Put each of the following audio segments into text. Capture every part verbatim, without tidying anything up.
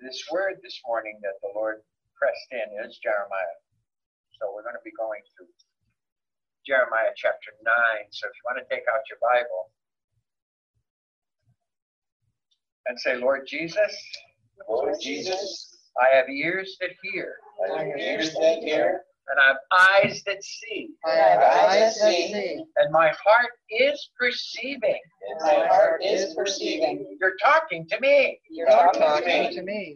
This word this morning that the Lord pressed in is Jeremiah. So we're going to be going through Jeremiah chapter nine. So if you want to take out your Bible and say, Lord Jesus, Lord Jesus, I have ears that hear, I have ears that hear, and I have eyes that see, I have eyes that see, and my heart is perceiving. and my heart is perceiving. You're talking to me. You're You're talking talking to to me. me.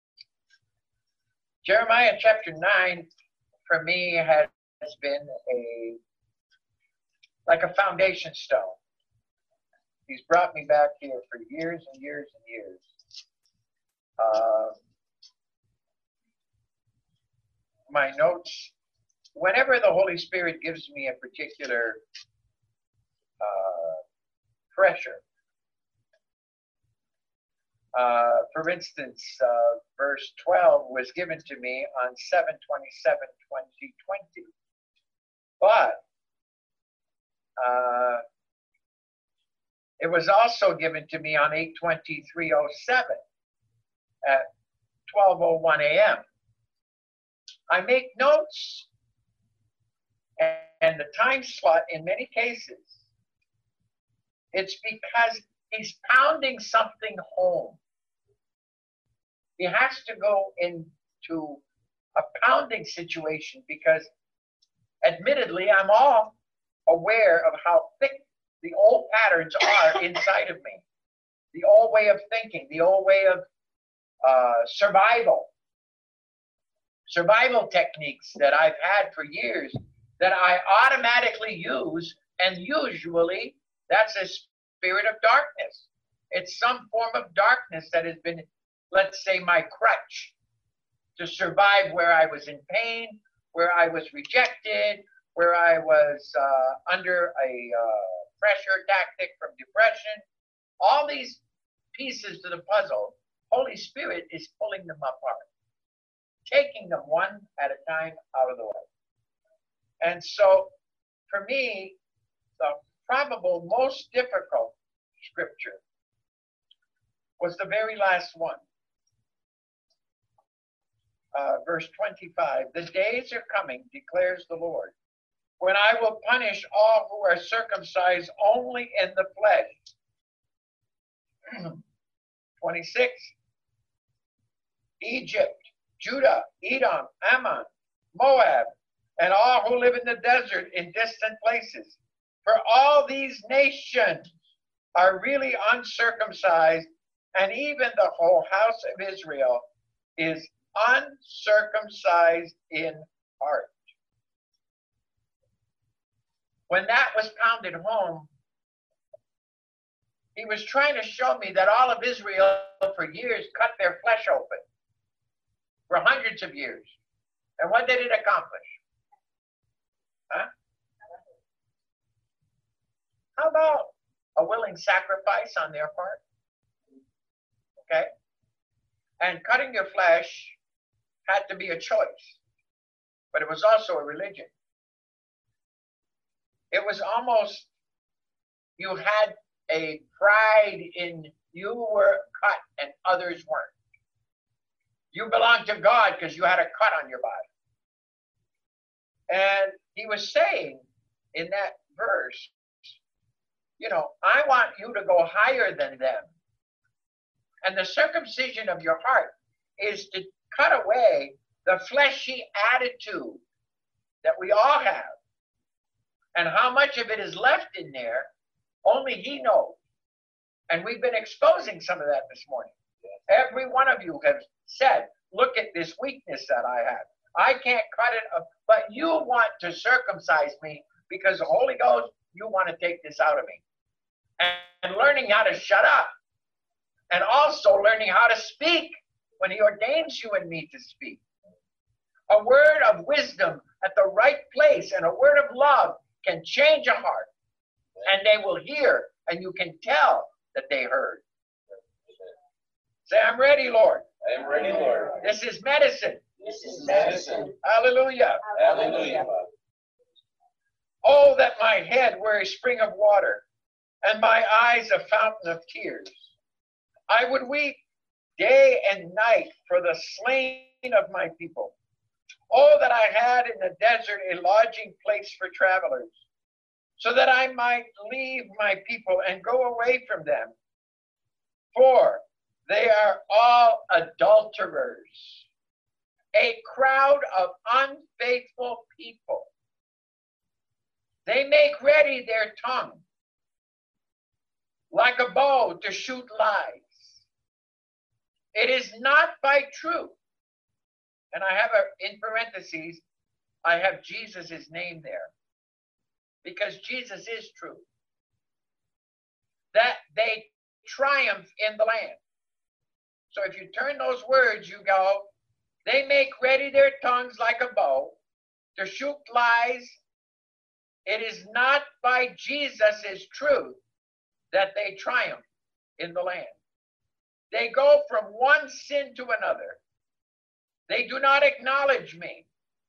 Jeremiah chapter nine for me has been a like a foundation stone. He's brought me back here for years and years and years. Uh, my notes, whenever the Holy Spirit gives me a particular uh, pressure, uh, for instance, uh, verse twelve was given to me on seven twenty-seven twenty twenty. But uh, it was also given to me on eight twenty-three oh seven at twelve oh one a.m. I make notes, and, and the time slot in many cases, it's because he's pounding something home. He has to go into a pounding situation because, admittedly, I'm all aware of how thick the old patterns are inside of me. The old way of thinking, the old way of uh, survival. Survival techniques that I've had for years that I automatically use, and usually that's a spirit of darkness. It's some form of darkness that has been, let's say, my crutch to survive where I was in pain, where I was rejected, where I was uh, under a uh, pressure tactic from depression. All these pieces to the puzzle, Holy Spirit is pulling them apart, taking them one at a time out of the way. And so, for me, the probable most difficult scripture was the very last one. Uh, verse twenty-five, the days are coming, declares the Lord, when I will punish all who are circumcised only in the flesh. twenty-six, Egypt, Judah, Edom, Ammon, Moab, and all who live in the desert in distant places. For all these nations are really uncircumcised, and even the whole house of Israel is uncircumcised in heart. When that was pounded home, he was trying to show me that all of Israel for years cut their flesh open. For hundreds of years. And what did it accomplish? Huh? How about a willing sacrifice on their part? Okay? And cutting your flesh had to be a choice. But it was also a religion. It was almost, you had a pride in you were cut and others weren't. You belonged to God because you had a cut on your body. And he was saying in that verse, you know, I want you to go higher than them. And the circumcision of your heart is to cut away the fleshy attitude that we all have. And how much of it is left in there, only he knows. And we've been exposing some of that this morning. Every one of you has said, look at this weakness that I have. I can't cut it up, but you want to circumcise me because the Holy Ghost, you want to take this out of me. And, and learning how to shut up. And also learning how to speak when he ordains you and me to speak. A word of wisdom at the right place and a word of love can change a heart. And they will hear, and you can tell that they heard. Say, I'm ready, Lord. I am ready, Lord. This is medicine. This is medicine. Hallelujah. Hallelujah. Oh, that my head were a spring of water, and my eyes a fountain of tears. I would weep day and night for the slain of my people. Oh, that I had in the desert a lodging place for travelers, so that I might leave my people and go away from them. For they are all adulterers, a crowd of unfaithful people. They make ready their tongue like a bow to shoot lies. It is not by truth. And I have a, in parentheses, I have Jesus' name there, because Jesus is true, that they triumph in the land. So if you turn those words, you go, they make ready their tongues like a bow to shoot lies. It is not by Jesus' truth that they triumph in the land. They go from one sin to another. They do not acknowledge me,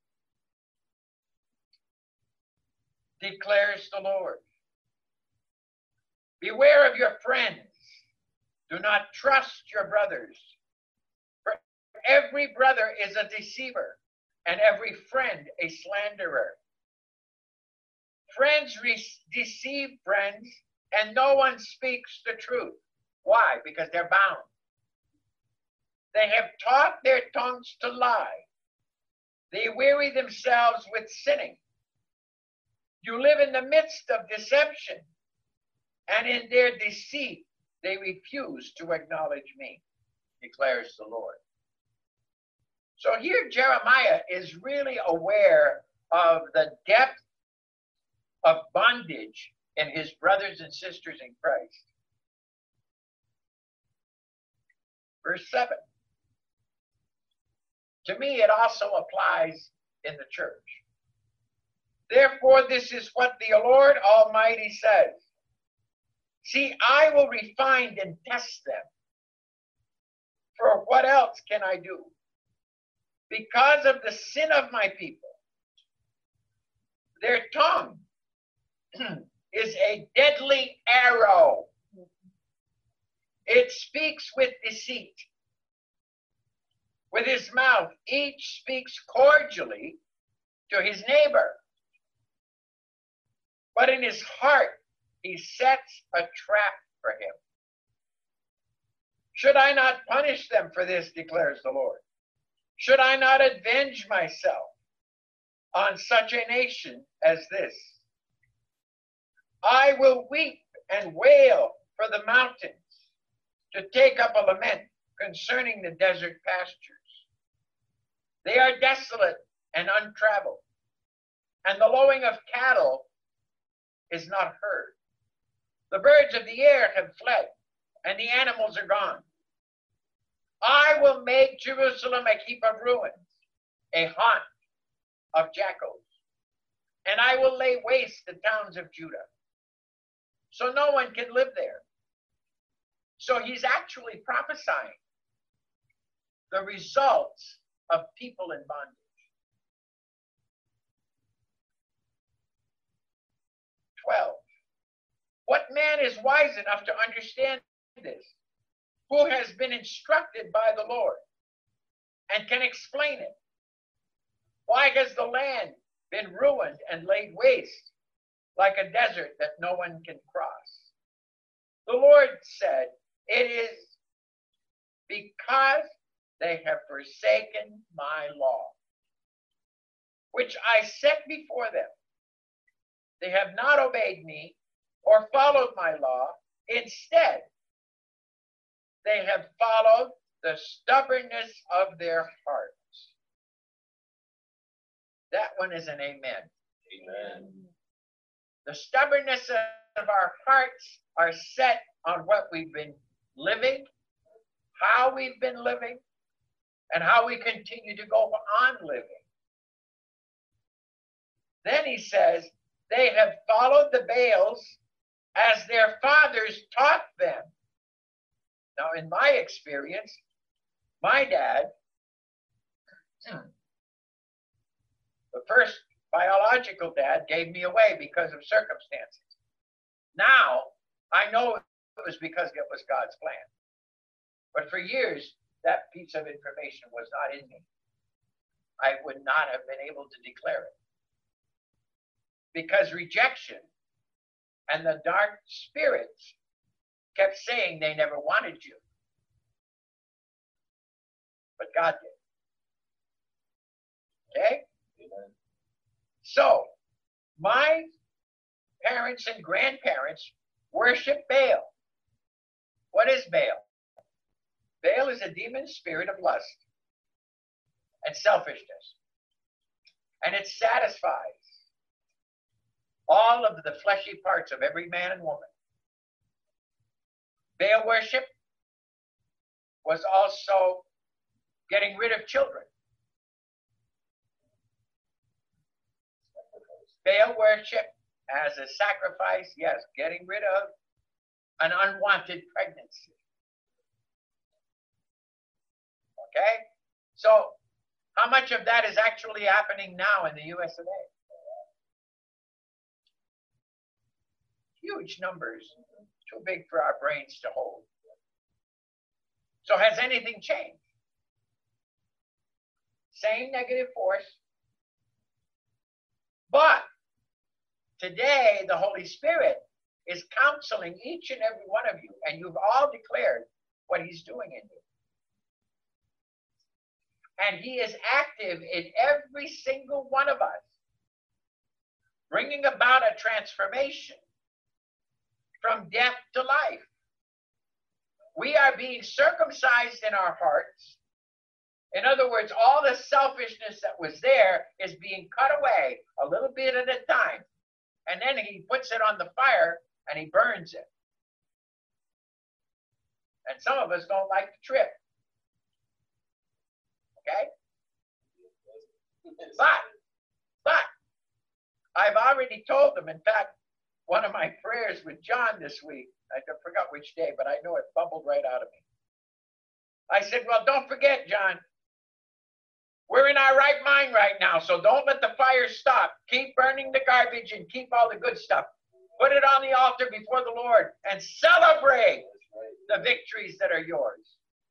declares the Lord. Beware of your friends. Do not trust your brothers. For every brother is a deceiver, and every friend a slanderer. Friends re- deceive friends, and no one speaks the truth. Why? Because they're bound. They have taught their tongues to lie. They weary themselves with sinning. You live in the midst of deception, and in their deceit they refuse to acknowledge me, declares the Lord. So here Jeremiah is really aware of the depth of bondage in his brothers and sisters in Christ. Verse seven. To me, it also applies in the church. Therefore, this is what the Lord Almighty says. See, I will refine and test them. For what else can I do? Because of the sin of my people, their tongue is a deadly arrow. It speaks with deceit. With his mouth, each speaks cordially to his neighbor. But in his heart, he sets a trap for him. Should I not punish them for this, declares the Lord? Should I not avenge myself on such a nation as this? I will weep and wail for the mountains, to take up a lament concerning the desert pastures. They are desolate and untraveled, and the lowing of cattle is not heard. The birds of the air have fled, and the animals are gone. I will make Jerusalem a heap of ruins, a haunt of jackals, and I will lay waste the towns of Judah, so no one can live there. So he's actually prophesying the results of people in bondage. twelve. What man is wise enough to understand this? Who has been instructed by the Lord and can explain it? Why has the land been ruined and laid waste like a desert that no one can cross? The Lord said, it is because they have forsaken my law, which I set before them. They have not obeyed me or followed my law. Instead, they have followed the stubbornness of their hearts. That one is an amen. Amen. The stubbornness of our hearts are set on what we've been living, how we've been living, and how we continue to go on living. Then he says, they have followed the Baals as their fathers taught them. Now, in my experience, my dad, the first biological dad, gave me away because of circumstances. Now, I know it was because it was God's plan. But for years, that piece of information was not in me, I would not have been able to declare it. Because rejection and the dark spirits kept saying they never wanted you. But God did. Okay? Amen. So, my parents and grandparents worship Baal. What is Baal? Baal is a demon spirit of lust and selfishness. And it satisfies all of the fleshy parts of every man and woman. Baal worship was also getting rid of children. Baal worship as a sacrifice, yes, getting rid of an unwanted pregnancy. Okay? So, how much of that is actually happening now in the U S of A? Huge numbers, too big for our brains to hold. So, has anything changed? Same negative force, but today the Holy Spirit is counseling each and every one of you, and you've all declared what he's doing in you. And he is active in every single one of us, bringing about a transformation from death to life. We are being circumcised in our hearts. In other words, all the selfishness that was there is being cut away a little bit at a time. And then he puts it on the fire and he burns it. And some of us don't like the trip. Okay? But, but, I've already told them, in fact, one of my prayers with John this week, I forgot which day, but I know it bubbled right out of me. I said, well, don't forget, John, we're in our right mind right now, so don't let the fire stop. Keep burning the garbage and keep all the good stuff. Put it on the altar before the Lord and celebrate the victories that are yours.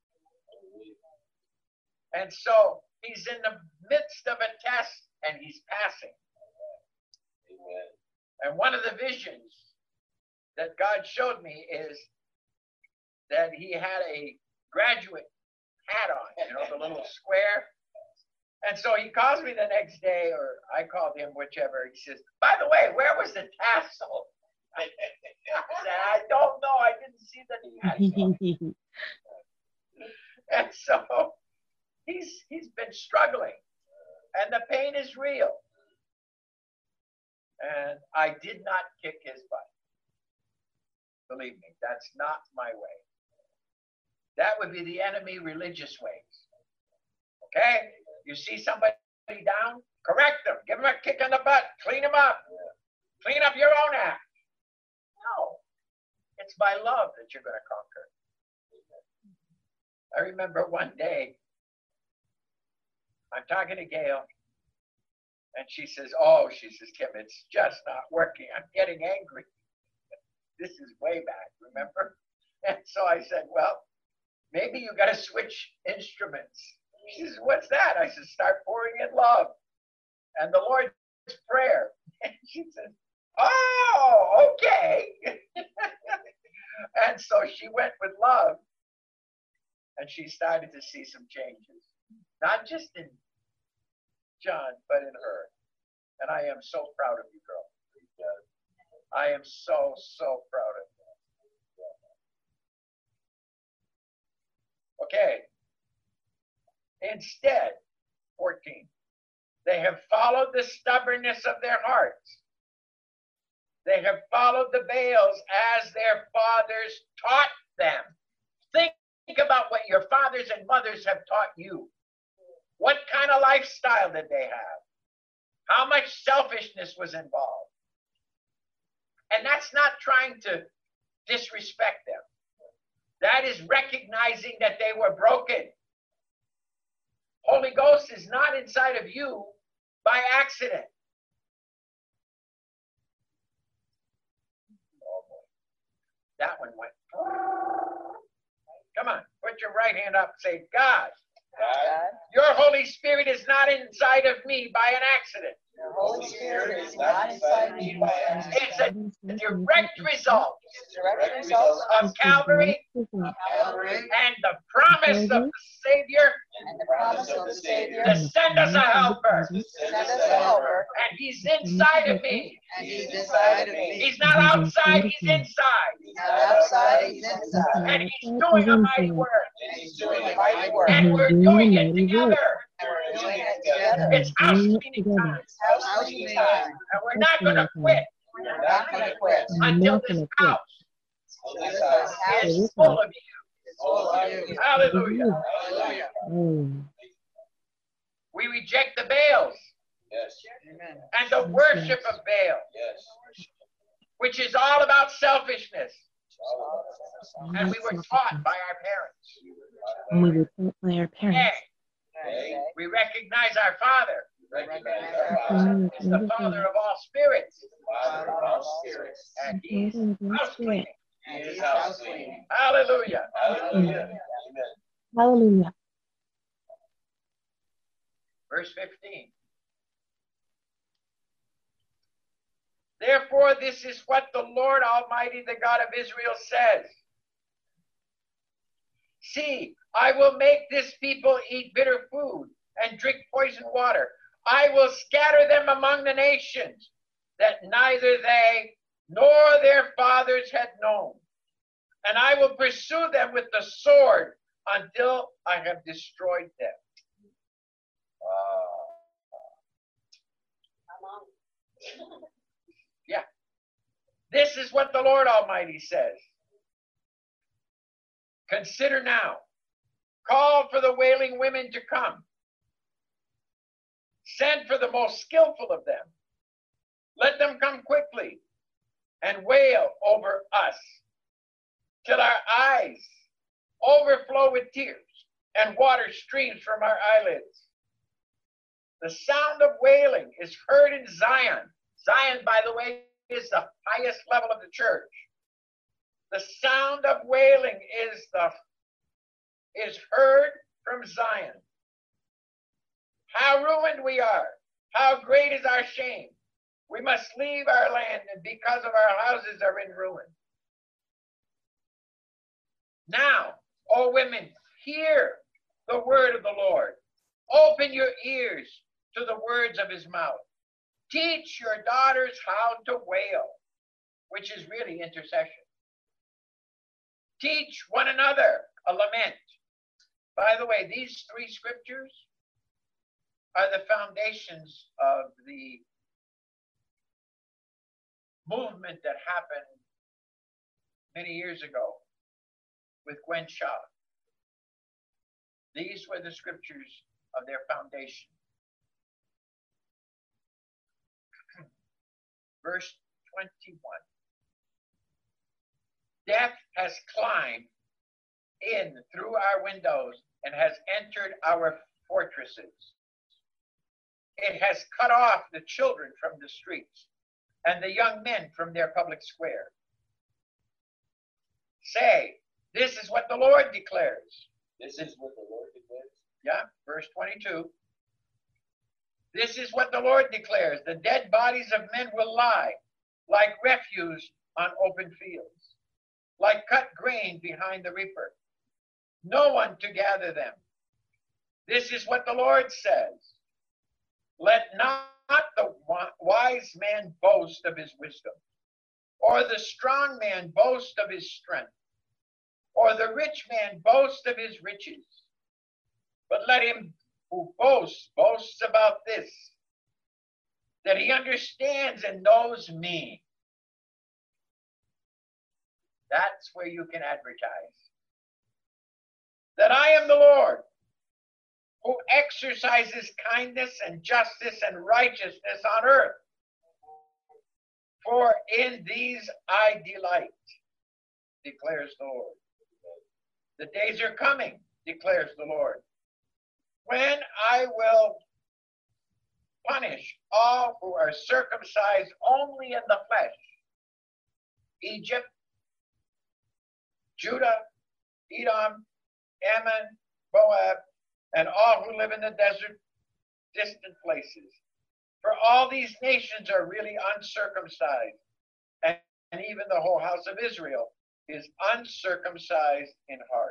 And so he's in the midst of a test and he's passing. Amen. And one of the visions that God showed me is that he had a graduate hat on, you know, the little square. And so he calls me the next day, or I called him, whichever. He says, by the way, where was the tassel? I said, I don't know. I didn't see the tassel. And so he's he's been struggling. And the pain is real. And I did not kick his butt. Believe me, that's not my way. That would be the enemy religious ways. Okay? You see somebody down, correct them. Give them a kick in the butt. Clean them up. Clean up your own act. No. It's by love that you're going to conquer. I remember one day, I'm talking to Gail, and she says, oh, she says, Kim, it's just not working. I'm getting angry. This is way back, remember? And so I said, well, maybe you got to switch instruments. She says, what's that? I said, start pouring in love. And the Lord's Prayer. And she says, oh, okay. And so she went with love. And she started to see some changes. Not just in John, but in her. And I am so proud of you, girl. I am so, so proud of you. Okay. Instead, fourteen, they have followed the stubbornness of their hearts. They have followed the Baals as their fathers taught them. Think about what your fathers and mothers have taught you. What kind of lifestyle did they have? How much selfishness was involved? And that's not trying to disrespect them. That is recognizing that they were broken. Holy Ghost is not inside of you by accident. Oh boy. That one went. Come on, put put your right hand up. Say, God, God, your Holy Spirit is not inside of me by an accident. your Holy Spirit is not inside me by accident. It's a direct result Direct result of Calvary of Calvary and the promise of the Savior and the promise of the Savior to send us a helper. send us a helper, And He's inside of me. and He's inside of me. He's not outside, He's inside. He's not outside, He's inside. And He's doing a mighty work. And He's doing a mighty work. And we're doing it together. And we're doing it together. It's house cleaning time. It's house cleaning time. And we're not going to quit We're not going to quit until this house this house is full of you. is full of you. Hallelujah. Hallelujah. We reject the Baals Yes. Amen. and the worship of Baal, Yes. which is all about selfishness. And we were taught by our parents. And we were taught by our parents. Hey, we recognize our Father Recognize our Father, Mm, is the Father of all spirits. Father of all spirits. And He's house cleaning. And He's house cleaning. Hallelujah. Hallelujah. Amen. Hallelujah. Verse fifteen. Therefore, this is what the Lord Almighty, the God of Israel, says. See, I will make this people eat bitter food and drink poison water. I will scatter them among the nations that neither they nor their fathers had known. And I will pursue them with the sword until I have destroyed them. Uh, yeah. This is what the Lord Almighty says. Consider now. Call for the wailing women to come. Send for the most skillful of them. Let them come quickly and wail over us till our eyes overflow with tears and water streams from our eyelids. The sound of wailing is heard in Zion. Zion, by the way, is the highest level of the church. The sound of wailing is the is heard from Zion. How ruined we are. How great is our shame. We must leave our land, and because of our houses are in ruin. Now, O women, hear the word of the Lord. Open your ears to the words of his mouth. Teach your daughters how to wail, which is really intercession. Teach one another a lament. By the way, these three scriptures are the foundations of the movement that happened many years ago with Gwen Shaw. These were the scriptures of their foundation. Verse twenty-one. Death has climbed in through our windows and has entered our fortresses. It has cut off the children from the streets and the young men from their public square. Say, this is what the Lord declares. This is what the Lord declares. Yeah, verse twenty-two. This is what the Lord declares. The dead bodies of men will lie like refuse on open fields, like cut grain behind the reaper. No one to gather them. This is what the Lord says. Let not the wise man boast of his wisdom, or the strong man boast of his strength, or the rich man boast of his riches. But let him who boasts, boasts about this, that he understands and knows me. That's where you can advertise. That I am the Lord, who exercises kindness and justice and righteousness on earth. For in these I delight, declares the Lord. The days are coming, declares the Lord, when I will punish all who are circumcised only in the flesh. Egypt, Judah, Edom, Ammon, Moab, and all who live in the desert, distant places. For all these nations are really uncircumcised, and, and even the whole house of Israel is uncircumcised in heart.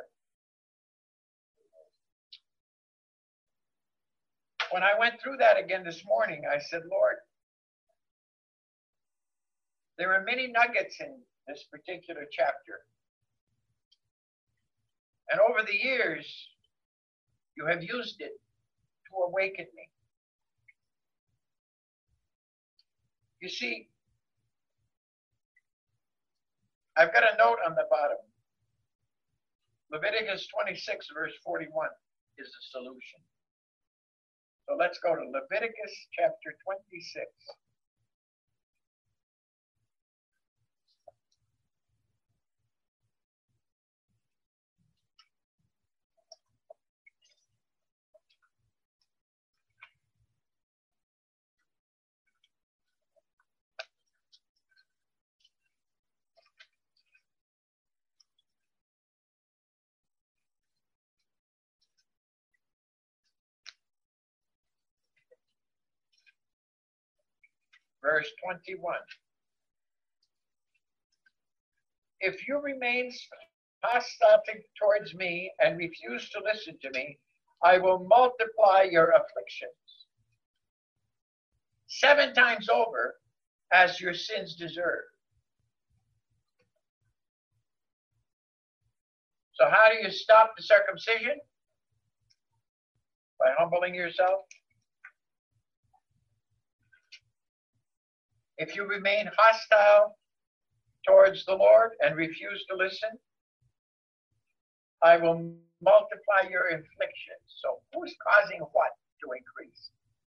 When I went through that again this morning, I said, Lord, there are many nuggets in this particular chapter. And over the years, you have used it to awaken me. You see, I've got a note on the bottom. Leviticus twenty-six, verse forty-one is the solution. So let's go to Leviticus chapter twenty-six. Verse twenty-one. If you remain hostile towards me and refuse to listen to me, I will multiply your afflictions seven times over as your sins deserve. So how do you stop the circumcision? By humbling yourself. If you remain hostile towards the Lord and refuse to listen, I will multiply your afflictions. So who's causing what to increase?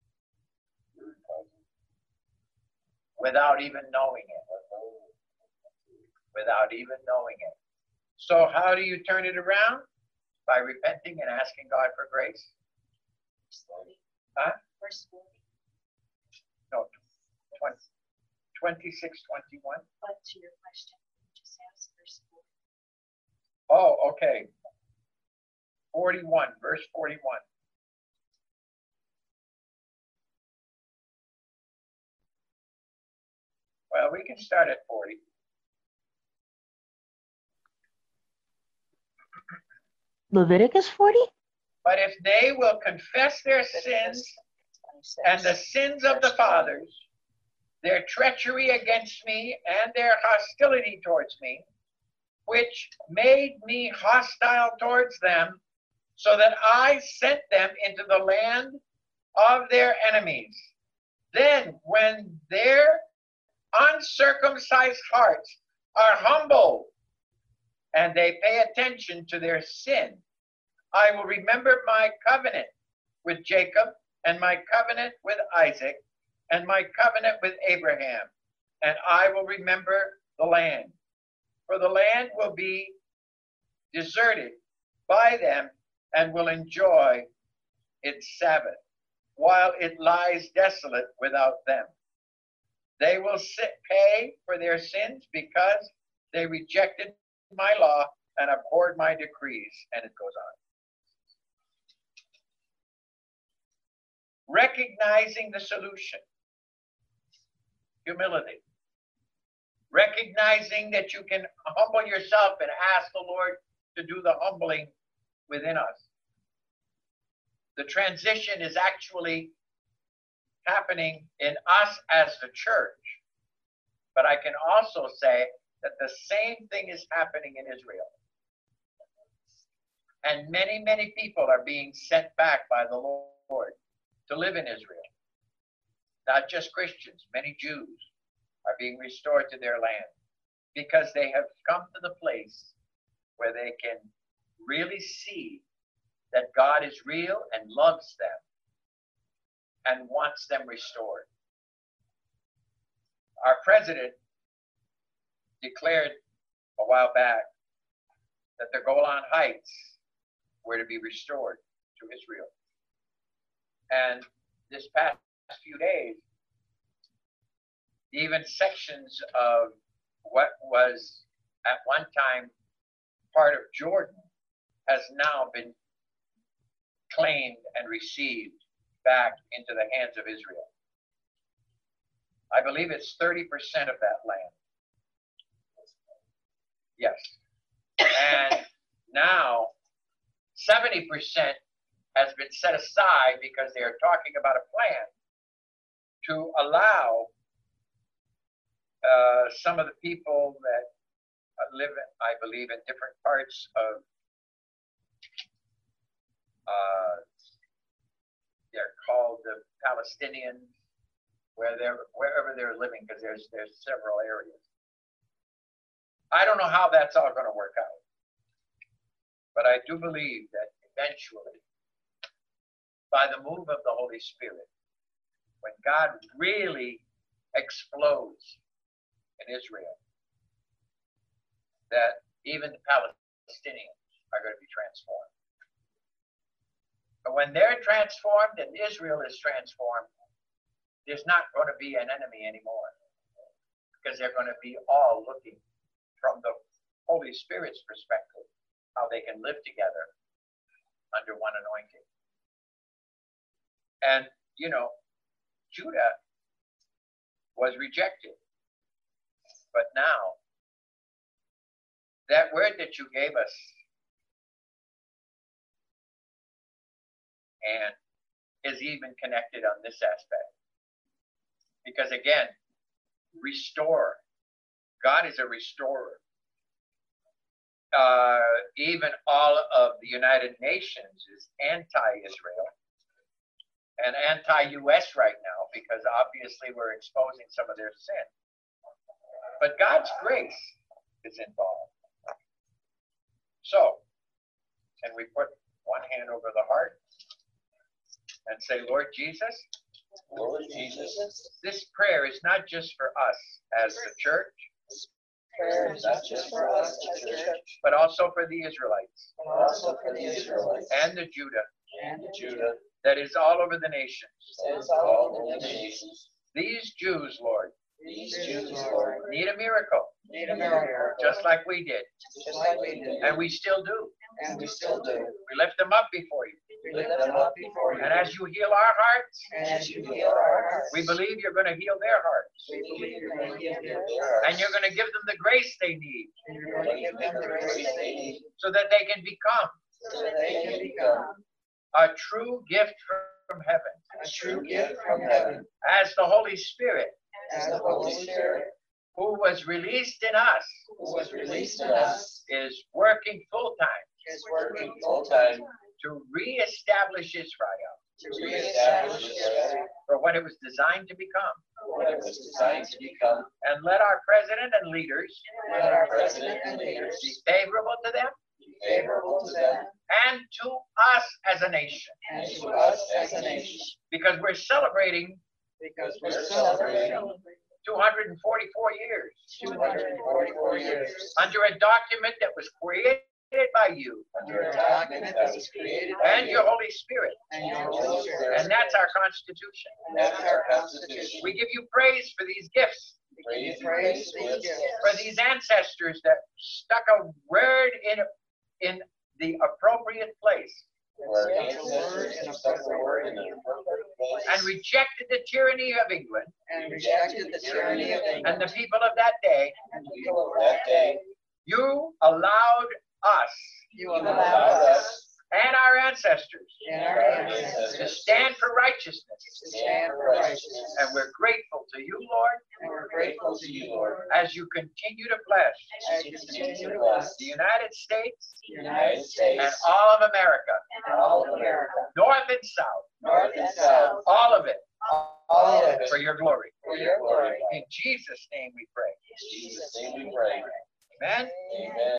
Without even knowing it. Without even knowing it. So how do you turn it around? By repenting and asking God for grace. Huh? Verse forty. No, twenty. twenty-six, twenty-one. But to your question, just ask verse forty. Oh, okay. forty-one, verse forty-one. Well, we can start at forty. Leviticus forty? But if they will confess their sins and the sins of the fathers, their treachery against me and their hostility towards me, which made me hostile towards them, so that I sent them into the land of their enemies. Then when their uncircumcised hearts are humbled and they pay attention to their sin, I will remember my covenant with Jacob and my covenant with Isaac and my covenant with Abraham, and I will remember the land. For the land will be deserted by them and will enjoy its Sabbath, while it lies desolate without them. They will sit, pay for their sins because they rejected my law and abhorred my decrees. And it goes on. Recognizing the solution. Humility. Recognizing that you can humble yourself and ask the Lord to do the humbling within us. The transition is actually happening in us as the church. But I can also say that the same thing is happening in Israel. And many, many people are being sent back by the Lord to live in Israel. Not just Christians, many Jews are being restored to their land because they have come to the place where they can really see that God is real and loves them and wants them restored. Our president declared a while back that the Golan Heights were to be restored to Israel. And this past few days, even sections of what was at one time part of Jordan has now been claimed and received back into the hands of Israel. I believe it's thirty percent of that land. Yes. And now seventy percent has been set aside because they are talking about a plan to allow uh, some of the people that live, I believe, in different parts of, uh, they're called the Palestinians, where they're, wherever they're living, because there's, there's several areas. I don't know how that's all going to work out. But I do believe that eventually, by the move of the Holy Spirit, when God really explodes in Israel, that even the Palestinians are going to be transformed. But when they're transformed and Israel is transformed, there's not going to be an enemy anymore, because they're going to be all looking from the Holy Spirit's perspective, how they can live together under one anointing. And, you know, Judah was rejected. But now, that word that you gave us, and is even connected on this aspect. Because again, restore. God is a restorer. Uh, even all of the United Nations is anti-Israel and anti-U S right now, because obviously we're exposing some of their sin. But God's grace is involved. So, can we put one hand over the heart and say, Lord Jesus, Lord Jesus, this prayer is not just for us as the church, prayer is not just for us as the church, but also for the Israelites but also for the Israelites and the Judah and the Judah that is all over the nations. that is all over the nations. These Jews, Lord, These Jews, Lord, need a miracle, need a miracle, just like we did, just like we did, and we still do. and we still do. We lift them up before you. We lift them up before you, And as you heal our hearts, and as you heal our hearts, we believe you're going to heal their hearts. we believe you're going to heal their hearts, And you're going to give them the grace they need and you're going to give them the grace they need, so that they can become so that they can become a true gift from heaven. a true gift from heaven, As the Holy Spirit, as the Holy Spirit, who was released in us, who was released in us, is working full time is working full time to reestablish Israel to reestablish Israel for what it was designed to become. what it was designed to become. And let our president and leaders Let our president and leaders be favorable to them be favorable to them and to us as a nation, and to us as a nation, because we're celebrating because we're celebrating two hundred forty-four years two hundred forty-four years under a document that was created by you under a document that was created by and you your Holy Spirit. and your Holy Spirit, And that's our Constitution. and that's our Constitution. We give you praise for these gifts, We give you praise for these gifts, for these ancestors that stuck a word in, in the appropriate place for our ancestors who stuck the word in the appropriate place and rejected the tyranny of England and rejected the tyranny of and England the people of that day. and the people of that day. You allowed us You allowed us and our ancestors and our to ancestors stand for righteousness. to stand for righteousness, And we're grateful to you, Lord, and we're grateful to you, Lord, as you continue to bless as you continue to bless the United States the United and States all of America, and all of America, north and south, north and south, all of it, all of it for your glory. for your glory. In Jesus' name we pray. In Jesus' name we pray. Amen. Amen.